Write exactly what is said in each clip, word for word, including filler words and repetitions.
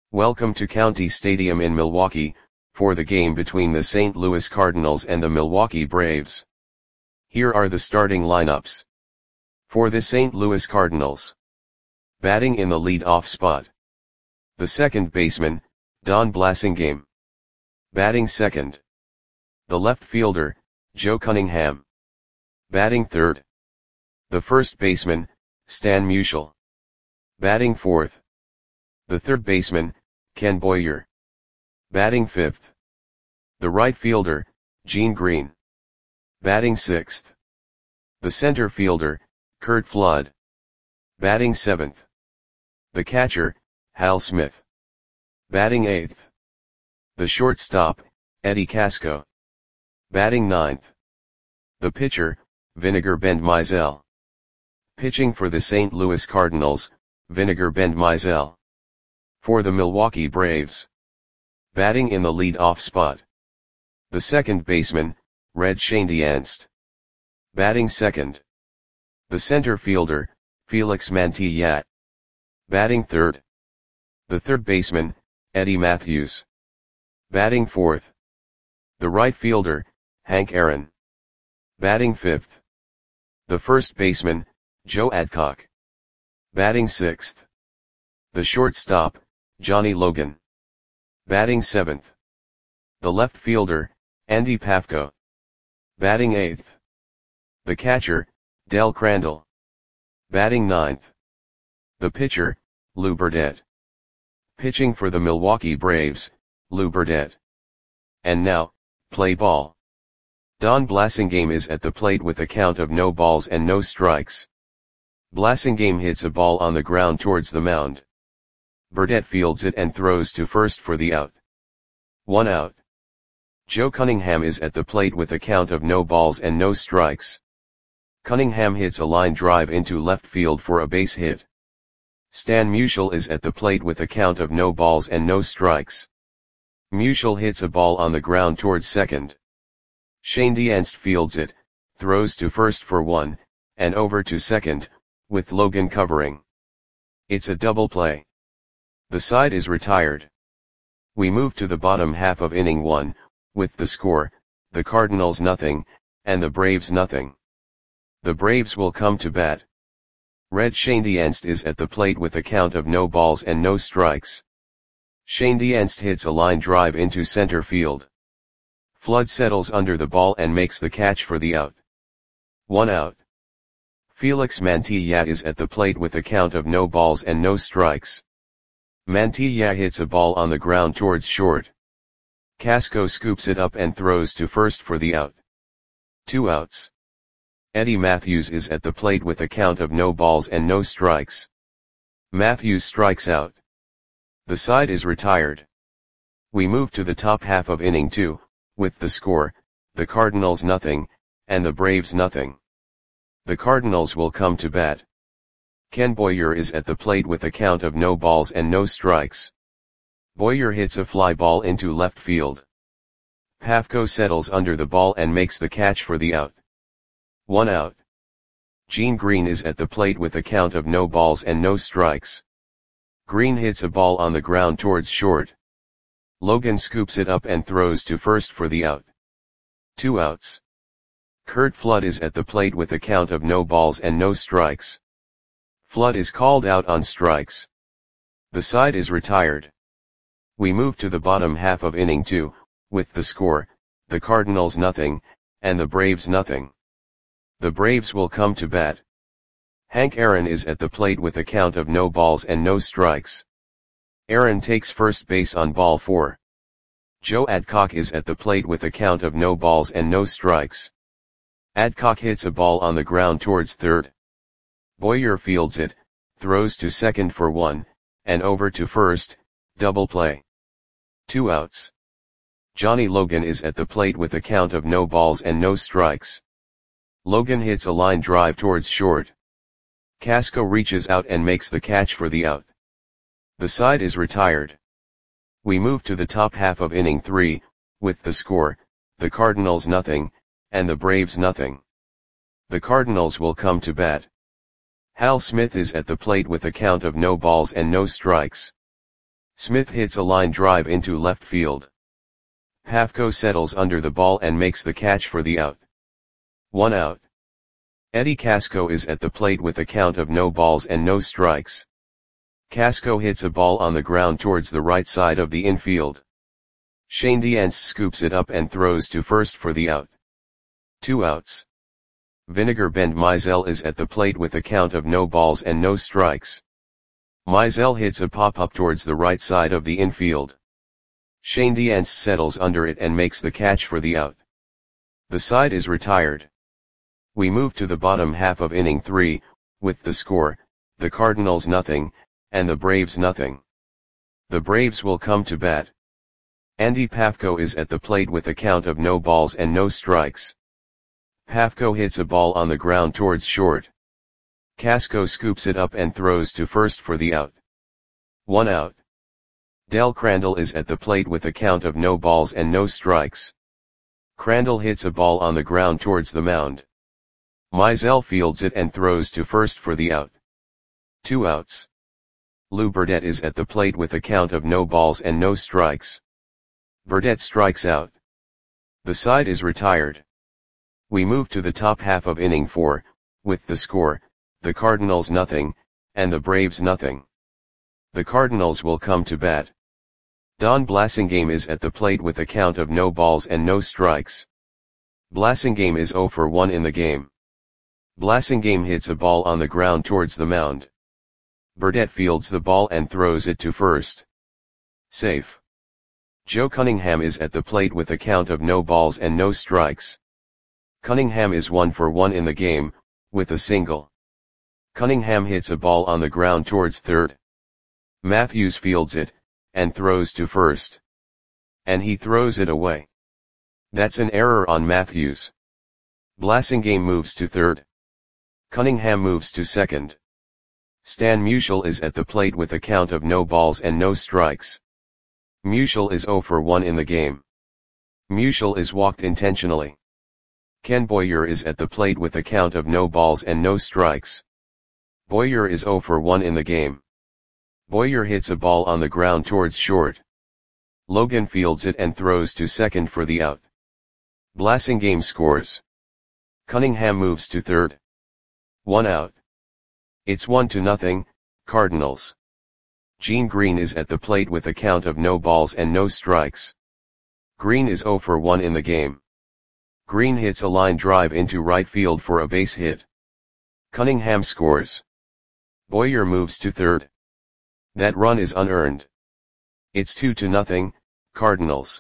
Welcome to County Stadium in Milwaukee, for the game between the Saint Louis Cardinals and the Milwaukee Braves. Here are the starting lineups. For the Saint Louis Cardinals. Batting in the lead-off spot. The second baseman, Don Blasingame. Batting second. The left fielder, Joe Cunningham. Batting third. The first baseman, Stan Musial. Batting fourth. The third baseman, Ken Boyer. Batting fifth. The right fielder, Gene Green. Batting sixth. The center fielder, Curt Flood. Batting seventh. The catcher, Hal Smith. Batting eighth. The shortstop, Eddie Casco. Batting ninth. The pitcher, Vinegar Bend Mizell. Pitching for the Saint Louis Cardinals, Vinegar Bend Mizell. For the Milwaukee Braves. Batting in the lead-off spot. The second baseman, Red Schoendienst. Batting second. The center fielder, Felix Mantilla. Batting third. The third baseman, Eddie Mathews. Batting fourth. The right fielder, Hank Aaron. Batting fifth. The first baseman, Joe Adcock. Batting sixth. The shortstop, Johnny Logan. Batting seventh. The left fielder, Andy Pafko. Batting eighth. The catcher, Del Crandall. Batting ninth. The pitcher, Lou Burdett. Pitching for the Milwaukee Braves, Lou Burdett. And now, play ball. Don Blasingame is at the plate with a count of no balls and no strikes. Blasingame hits a ball on the ground towards the mound. Burdett fields it and throws to first for the out. One out. Joe Cunningham is at the plate with a count of no balls and no strikes. Cunningham hits a line drive into left field for a base hit. Stan Musial is at the plate with a count of no balls and no strikes. Musial hits a ball on the ground towards second. Schoendienst fields it, throws to first for one, and over to second, with Logan covering. It's a double play. The side is retired. We move to the bottom half of inning one, with the score, the Cardinals nothing, and the Braves nothing. The Braves will come to bat. Red Schoendienst is at the plate with a count of no balls and no strikes. Schoendienst hits a line drive into center field. Flood settles under the ball and makes the catch for the out. One out. Felix Mantilla is at the plate with a count of no balls and no strikes. Mantilla hits a ball on the ground towards short. Casco scoops it up and throws to first for the out. Two outs. Eddie Mathews is at the plate with a count of no balls and no strikes. Mathews strikes out. The side is retired. We move to the top half of inning two, with the score, the Cardinals nothing, and the Braves nothing. The Cardinals will come to bat. Ken Boyer is at the plate with a count of no balls and no strikes. Boyer hits a fly ball into left field. Pafko settles under the ball and makes the catch for the out. One out. Gene Green is at the plate with a count of no balls and no strikes. Green hits a ball on the ground towards short. Logan scoops it up and throws to first for the out. Two outs. Curt Flood is at the plate with a count of no balls and no strikes. Flood is called out on strikes. The side is retired. We move to the bottom half of inning two, with the score, the Cardinals nothing, and the Braves nothing. The Braves will come to bat. Hank Aaron is at the plate with a count of no balls and no strikes. Aaron takes first base on ball four. Joe Adcock is at the plate with a count of no balls and no strikes. Adcock hits a ball on the ground towards third. Boyer fields it, throws to second for one, and over to first, double play. Two outs. Johnny Logan is at the plate with a count of no balls and no strikes. Logan hits a line drive towards short. Casco reaches out and makes the catch for the out. The side is retired. We move to the top half of inning three, with the score, the Cardinals nothing, and the Braves nothing. The Cardinals will come to bat. Hal Smith is at the plate with a count of no balls and no strikes. Smith hits a line drive into left field. Pafko settles under the ball and makes the catch for the out. One out. Eddie Casco is at the plate with a count of no balls and no strikes. Casco hits a ball on the ground towards the right side of the infield. Shane Dienst scoops it up and throws to first for the out. Two outs. Vinegar Bend Mizell is at the plate with a count of no balls and no strikes. Mizell hits a pop-up towards the right side of the infield. Shane Dienst settles under it and makes the catch for the out. The side is retired. We move to the bottom half of inning three, with the score, the Cardinals nothing, and the Braves nothing. The Braves will come to bat. Andy Pafko is at the plate with a count of no balls and no strikes. Pafko hits a ball on the ground towards short. Casco scoops it up and throws to first for the out. One out. Del Crandall is at the plate with a count of no balls and no strikes. Crandall hits a ball on the ground towards the mound. Mizell fields it and throws to first for the out. Two outs. Lou Burdette is at the plate with a count of no balls and no strikes. Burdette strikes out. The side is retired. We move to the top half of inning four, with the score, the Cardinals nothing, and the Braves nothing. The Cardinals will come to bat. Don Blasingame is at the plate with a count of no balls and no strikes. Blasingame is zero for one in the game. Blasingame hits a ball on the ground towards the mound. Burdette fields the ball and throws it to first. Safe. Joe Cunningham is at the plate with a count of no balls and no strikes. Cunningham is one for one in the game, with a single. Cunningham hits a ball on the ground towards third. Matthews fields it, and throws to first. And he throws it away. That's an error on Matthews. Blasingame moves to third. Cunningham moves to second. Stan Musial is at the plate with a count of no balls and no strikes. Musial is zero for one in the game. Musial is walked intentionally. Ken Boyer is at the plate with a count of no balls and no strikes. Boyer is zero for one in the game. Boyer hits a ball on the ground towards short. Logan fields it and throws to second for the out. Blasingame scores. Cunningham moves to third. One out. It's one to nothing, Cardinals. Gene Green is at the plate with a count of no balls and no strikes. Green is zero for one in the game. Green hits a line drive into right field for a base hit. Cunningham scores. Boyer moves to third. That run is unearned. It's two to nothing, Cardinals.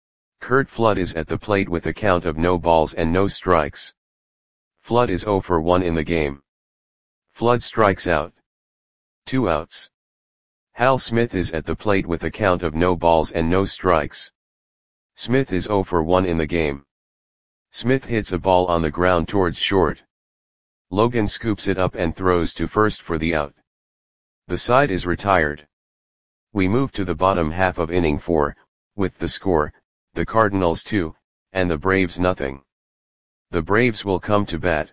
Curt Flood is at the plate with a count of no balls and no strikes. Flood is zero for one in the game. Flood strikes out. Two outs. Hal Smith is at the plate with a count of no balls and no strikes. Smith is zero for one in the game. Smith hits a ball on the ground towards short. Logan scoops it up and throws to first for the out. The side is retired. We move to the bottom half of inning four, with the score, the Cardinals two, and the Braves nothing. The Braves will come to bat.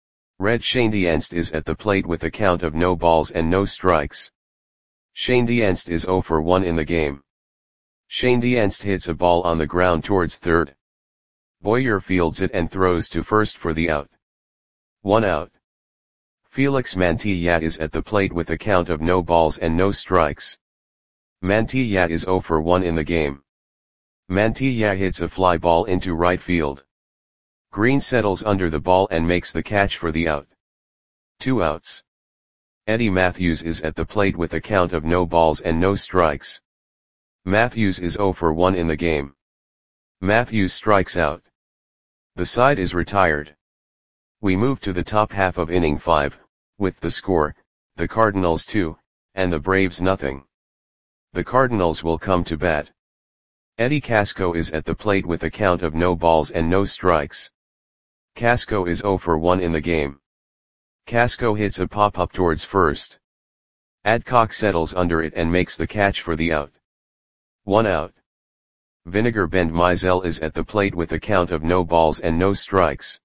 Red Shane Dienst is at the plate with a count of no balls and no strikes. Shane Dienst is zero for one in the game. Shane Dienst hits a ball on the ground towards third. Boyer fields it and throws to first for the out. One out. Felix Mantilla is at the plate with a count of no balls and no strikes. Mantilla is zero for one in the game. Mantilla hits a fly ball into right field. Green settles under the ball and makes the catch for the out. Two outs. Eddie Matthews is at the plate with a count of no balls and no strikes. Matthews is zero for one in the game. Matthews strikes out. The side is retired. We move to the top half of inning five, with the score, the Cardinals two, and the Braves nothing. The Cardinals will come to bat. Eddie Casco is at the plate with a count of no balls and no strikes. Casco is zero for one in the game. Casco hits a pop-up towards first. Adcock settles under it and makes the catch for the out. One out. Vinegar Bend Mizell is at the plate with a count of no balls and no strikes.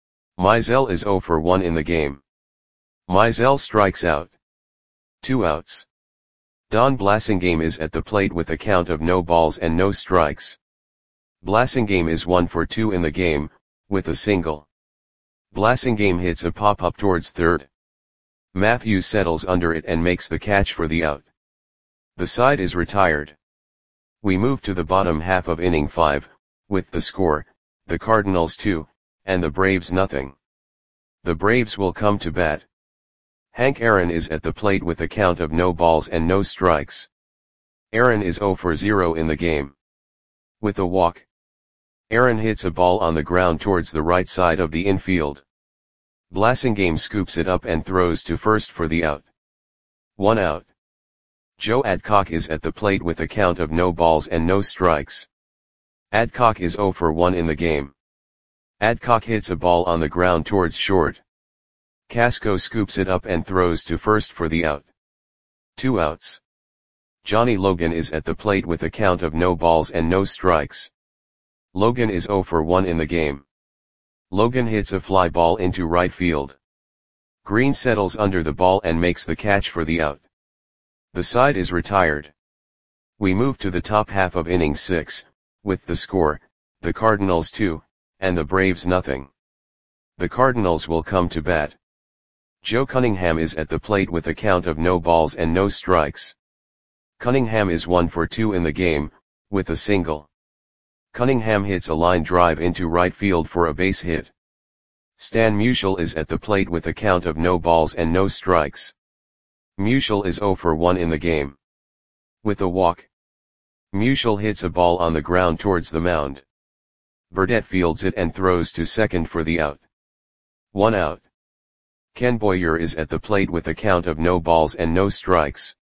Mizell is zero for one in the game. Mizell strikes out. Two outs. Don Blasingame is at the plate with a count of no balls and no strikes. Blasingame is one for two in the game, with a single. Blasingame hits a pop-up towards third. Matthews settles under it and makes the catch for the out. The side is retired. We move to the bottom half of inning five, with the score, the Cardinals two, and the Braves nothing. The Braves will come to bat. Hank Aaron is at the plate with a count of no balls and no strikes. Aaron is zero for zero in the game. With a walk, Aaron hits a ball on the ground towards the right side of the infield. Blasingame scoops it up and throws to first for the out. One out. Joe Adcock is at the plate with a count of no balls and no strikes. Adcock is zero for one in the game. Adcock hits a ball on the ground towards short. Casco scoops it up and throws to first for the out. Two outs. Johnny Logan is at the plate with a count of no balls and no strikes. Logan is zero for one in the game. Logan hits a fly ball into right field. Green settles under the ball and makes the catch for the out. The side is retired. We move to the top half of inning six, with the score, the Cardinals two, and the Braves nothing. The Cardinals will come to bat. Joe Cunningham is at the plate with a count of no balls and no strikes. Cunningham is one for two in the game, with a single. Cunningham hits a line drive into right field for a base hit. Stan Musial is at the plate with a count of no balls and no strikes. Musial is zero for one in the game. With a walk, Musial hits a ball on the ground towards the mound. Burdette fields it and throws to second for the out. One out. Ken Boyer is at the plate with a count of no balls and no strikes.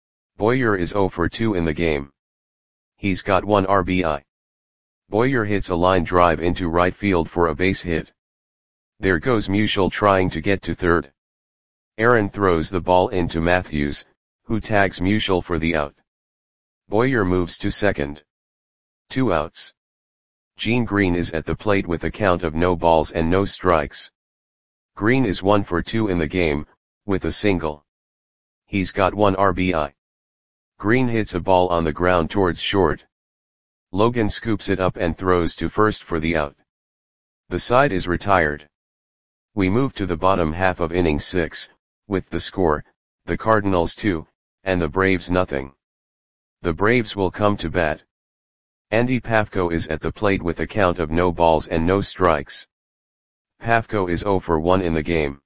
Boyer is zero for two in the game. He's got one R B I. Boyer hits a line drive into right field for a base hit. There goes Musial trying to get to third. Aaron throws the ball into Matthews, who tags Musial for the out. Boyer moves to second. Two outs. Gene Green is at the plate with a count of no balls and no strikes. Green is one for two in the game, with a single. He's got one R B I. Green hits a ball on the ground towards short. Logan scoops it up and throws to first for the out. The side is retired. We move to the bottom half of inning six, with the score, the Cardinals two, and the Braves nothing. The Braves will come to bat. Andy Pafko is at the plate with a count of no balls and no strikes. Pafko is zero for one in the game.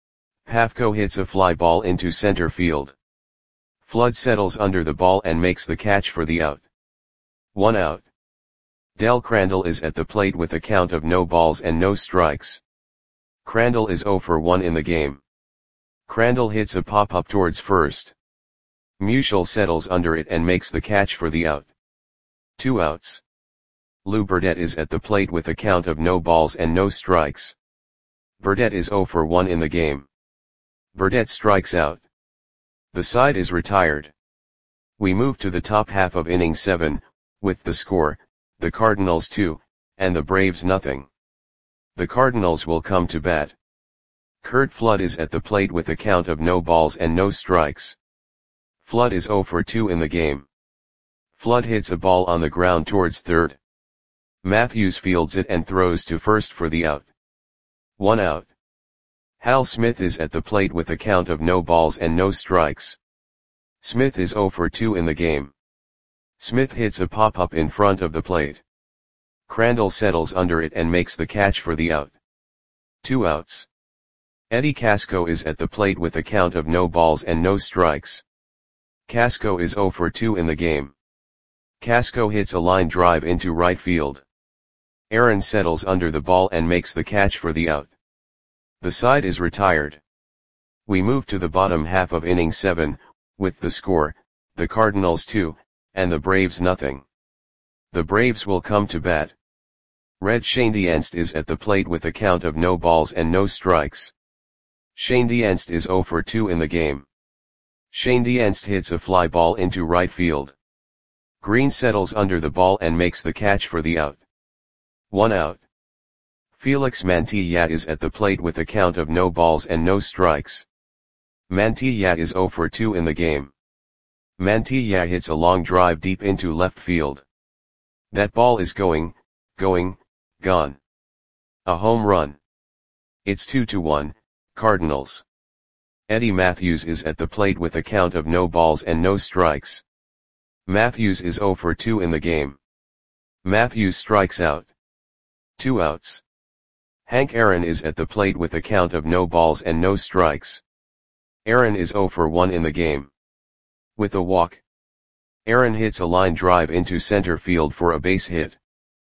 Pafko hits a fly ball into center field. Flood settles under the ball and makes the catch for the out. One out. Del Crandall is at the plate with a count of no balls and no strikes. Crandall is zero for one in the game. Crandall hits a pop-up towards first. Musial settles under it and makes the catch for the out. Two outs. Lou Burdette is at the plate with a count of no balls and no strikes. Burdette is zero for one in the game. Burdette strikes out. The side is retired. We move to the top half of inning seven, with the score, the Cardinals two, and the Braves nothing. The Cardinals will come to bat. Curt Flood is at the plate with a count of no balls and no strikes. Flood is zero for two in the game. Flood hits a ball on the ground towards third. Matthews fields it and throws to first for the out. One out. Hal Smith is at the plate with a count of no balls and no strikes. Smith is zero for two in the game. Smith hits a pop-up in front of the plate. Crandall settles under it and makes the catch for the out. Two outs. Eddie Casco is at the plate with a count of no balls and no strikes. Casco is zero for two in the game. Casco hits a line drive into right field. Aaron settles under the ball and makes the catch for the out. The side is retired. We move to the bottom half of inning seven, with the score, the Cardinals two, and the Braves nothing. The Braves will come to bat. Red Schoendienst is at the plate with a count of no balls and no strikes. Schoendienst is zero for two in the game. Schoendienst hits a fly ball into right field. Green settles under the ball and makes the catch for the out. One out. Felix Mantilla is at the plate with a count of no balls and no strikes. Mantilla is zero for two in the game. Mantilla hits a long drive deep into left field. That ball is going, going, gone. A home run. It's two to one, Cardinals. Eddie Mathews is at the plate with a count of no balls and no strikes. Mathews is zero for two in the game. Mathews strikes out. Two outs. Hank Aaron is at the plate with a count of no balls and no strikes. Aaron is zero for one in the game. With a walk. Aaron hits a line drive into center field for a base hit.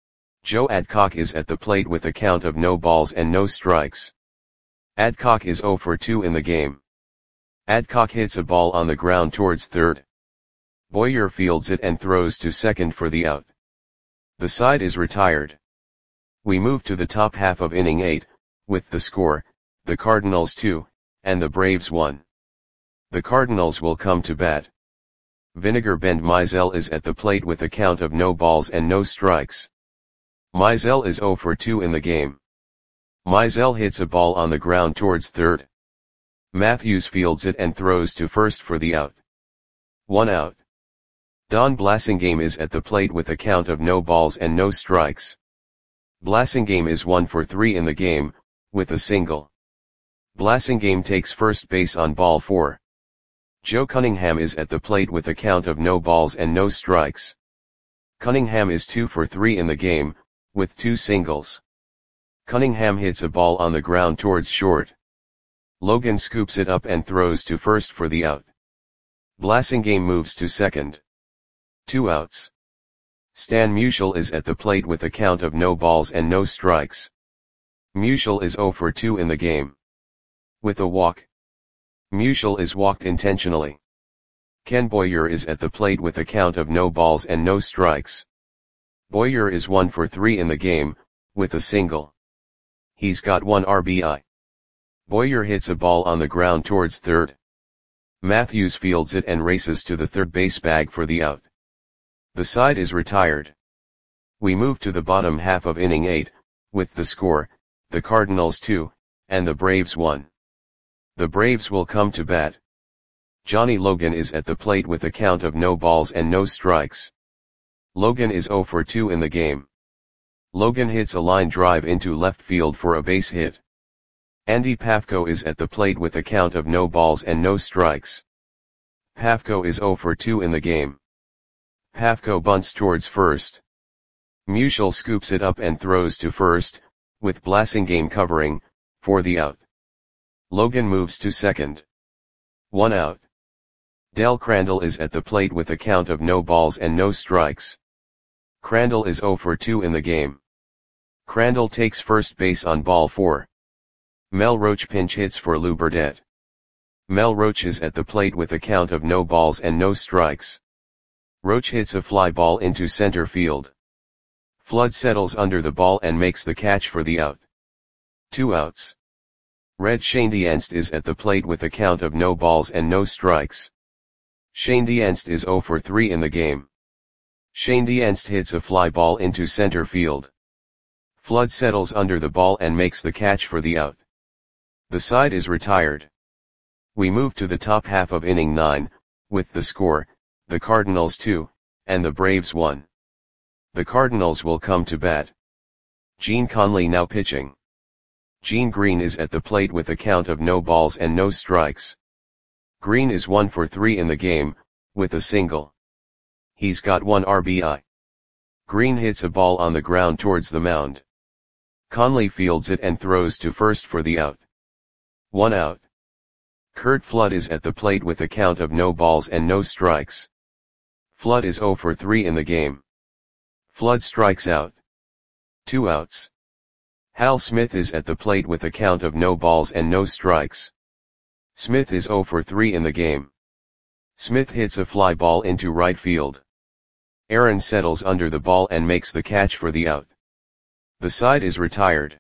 Joe Adcock is at the plate with a count of no balls and no strikes. Adcock is zero for two in the game. Adcock hits a ball on the ground towards third. Boyer fields it and throws to second for the out. The side is retired. We move to the top half of inning eight, with the score, the Cardinals two, and the Braves one. The Cardinals will come to bat. Vinegar Bend Mizell is at the plate with a count of no balls and no strikes. Mizell is zero for two in the game. Mizell hits a ball on the ground towards third. Mathews fields it and throws to first for the out. One out. Don Blasingame is at the plate with a count of no balls and no strikes. Blasingame is one for three in the game, with a single. Blasingame takes first base on ball four. Joe Cunningham is at the plate with a count of no balls and no strikes. Cunningham is two for three in the game, with two singles. Cunningham hits a ball on the ground towards short. Logan scoops it up and throws to first for the out. Blasingame moves to second. Two outs. Stan Musial is at the plate with a count of no balls and no strikes. Musial is zero for two in the game. With a walk. Musial is walked intentionally. Ken Boyer is at the plate with a count of no balls and no strikes. Boyer is one for three in the game, with a single. He's got one R B I. Boyer hits a ball on the ground towards third. Mathews fields it and races to the third base bag for the out. The side is retired. We move to the bottom half of inning eight, with the score, the Cardinals two, and the Braves one. The Braves will come to bat. Johnny Logan is at the plate with a count of no balls and no strikes. Logan is zero for two in the game. Logan hits a line drive into left field for a base hit. Andy Pafko is at the plate with a count of no balls and no strikes. Pafko is zero for two in the game. Pafko bunts towards first. Musial scoops it up and throws to first, with Blasingame covering, for the out. Logan moves to second. One out. Del Crandall is at the plate with a count of no balls and no strikes. Crandall is zero for two in the game. Crandall takes first base on ball four. Mel Roach pinch hits for Lou Burdett. Mel Roach is at the plate with a count of no balls and no strikes. Roach hits a fly ball into center field. Flood settles under the ball and makes the catch for the out. Two outs. Red Schoendienst is at the plate with a count of no balls and no strikes. Schoendienst is zero for three in the game. Schoendienst hits a fly ball into center field. Flood settles under the ball and makes the catch for the out. The side is retired. We move to the top half of inning nine, with the score, the Cardinals two, and the Braves one. The Cardinals will come to bat. Gene Conley now pitching. Gene Green is at the plate with a count of no balls and no strikes. Green is one for three in the game, with a single. He's got one R B I. Green hits a ball on the ground towards the mound. Conley fields it and throws to first for the out. One out. Curt Flood is at the plate with a count of no balls and no strikes. Flood is zero for three in the game. Flood strikes out. Two outs. Hal Smith is at the plate with a count of no balls and no strikes. Smith is zero for three in the game. Smith hits a fly ball into right field. Aaron settles under the ball and makes the catch for the out. The side is retired.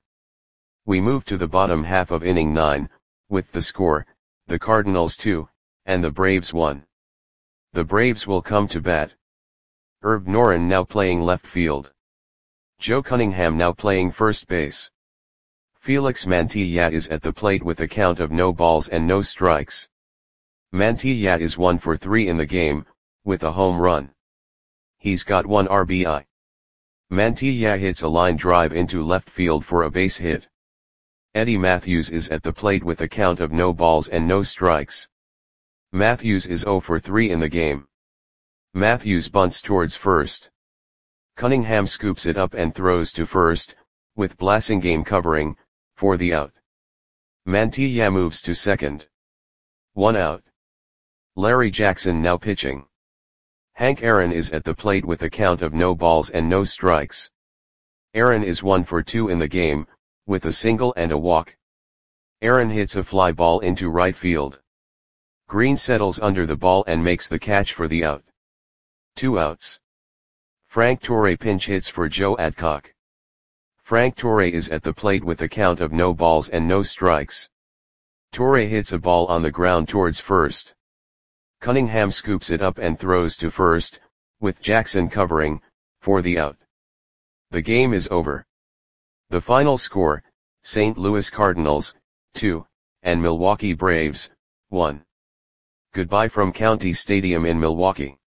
We move to the bottom half of inning nine, with the score, the Cardinals two, and the Braves one. The Braves will come to bat. Herb Noren now playing left field. Joe Cunningham now playing first base. Felix Mantilla is at the plate with a count of no balls and no strikes. Mantilla is one for three in the game, with a home run. He's got one R B I. Mantilla hits a line drive into left field for a base hit. Eddie Mathews is at the plate with a count of no balls and no strikes. Mathews is zero for three in the game. Mathews bunts towards first. Cunningham scoops it up and throws to first, with Blasingame covering, for the out. Mantilla moves to second. One out. Larry Jackson now pitching. Hank Aaron is at the plate with a count of no balls and no strikes. Aaron is one for two in the game, with a single and a walk. Aaron hits a fly ball into right field. Green settles under the ball and makes the catch for the out. Two outs. Frank Torre pinch hits for Joe Adcock. Frank Torre is at the plate with a count of no balls and no strikes. Torre hits a ball on the ground towards first. Cunningham scoops it up and throws to first, with Jackson covering, for the out. The game is over. The final score, Saint Louis Cardinals, two, and Milwaukee Braves, one. Goodbye from County Stadium in Milwaukee.